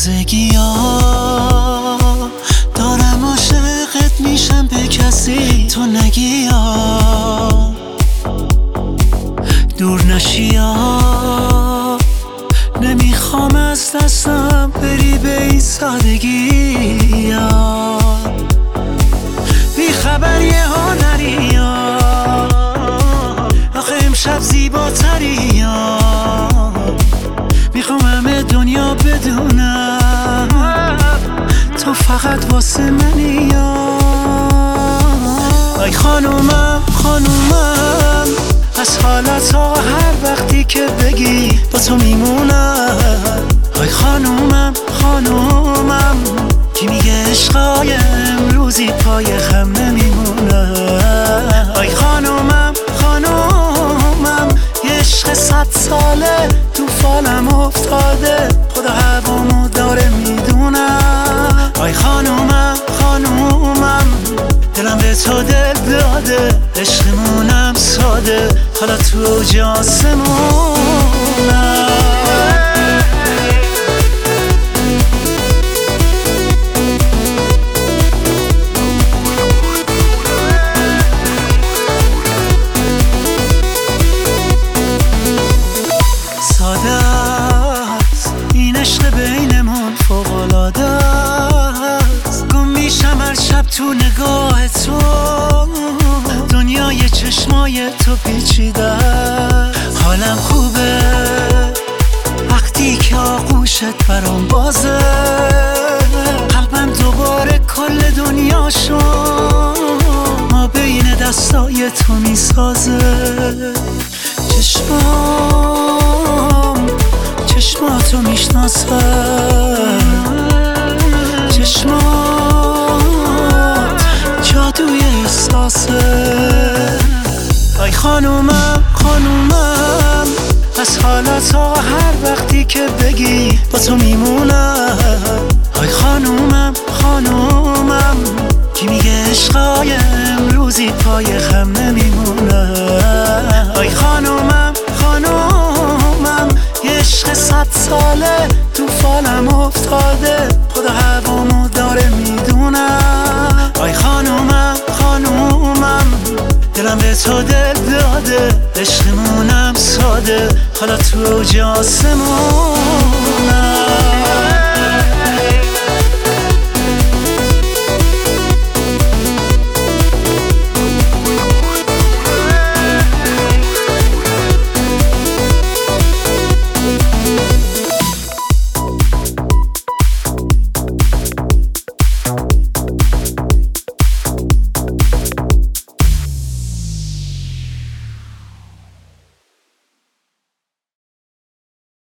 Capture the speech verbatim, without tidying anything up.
تازگی ها دارم عاشقت میشم به کسی تو نگی ها دور نشی ها نمیخوام از دستم بری به این سادگی ها بی خبری ها نری ها آخه امشب زیباتری ها میخوام همه دنیا بدونم تو فقط واسه منی ها ای خانومم خانومم از حالت ها هر وقتی که بگی با تو میمونم ای خانومم خانومم کی میگه عشقای امروزی پای خم نمیمونه ای خانومم خانومم یه عشق صد ساله تو فالم افتاده خدا هوامو داره میدونم ای خانومم خانومم دلم به تو دل داده عشقمونم ساده حالا تو اوج آسمونم ساده است این عشق بینمون فوق‌العاده است گم میشم هر شب تو نگاه تو دنیای چشمای تو پیچیده حالم خوبه وقتی که آغوشت برام بازه قلبم دوباره کل دنیا شد ما بین دستای تو میسازه چشمام چشماتو میشناسم چشمات جادوی احساسه ای خانومم خانومم از حالت ها هر وقتی که بگی با تو میمونم ای خانومم خانومم کی میگه عشقای امروزی پای خم نمیمونه ای خانومم خانومم یه عشق صد ساله تو فالم افتاده خدا هوامو داره میدونم ای خانومم خانومم دلم به تو دل داده عشقمونم ساده حالا تو اوج آسمونم